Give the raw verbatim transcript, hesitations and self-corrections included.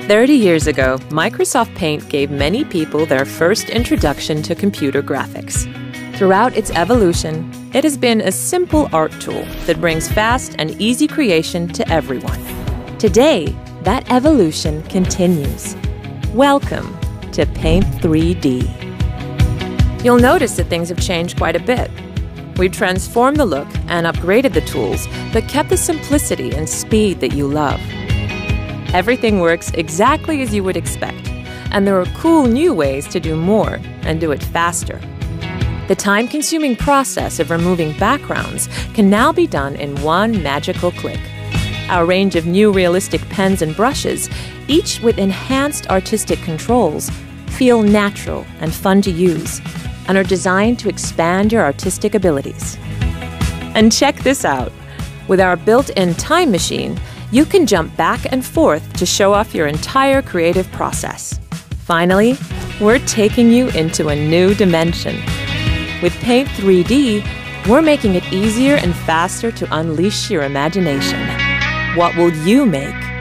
thirty years ago, Microsoft Paint gave many people their first introduction to computer graphics. Throughout its evolution, it has been a simple art tool that brings fast and easy creation to everyone. Today, that evolution continues. Welcome to Paint three D. You'll notice that things have changed quite a bit. We've transformed the look and upgraded the tools, but kept the simplicity and speed that you love. Everything works exactly as you would expect, and there are cool new ways to do more and do it faster. The time-consuming process of removing backgrounds can now be done in one magical click. Our range of new realistic pens and brushes, each with enhanced artistic controls, feel natural and fun to use, and are designed to expand your artistic abilities. And check this out. With our built-in time machine, you can jump back and forth to show off your entire creative process. Finally, we're taking you into a new dimension. With Paint three D, we're making it easier and faster to unleash your imagination. What will you make?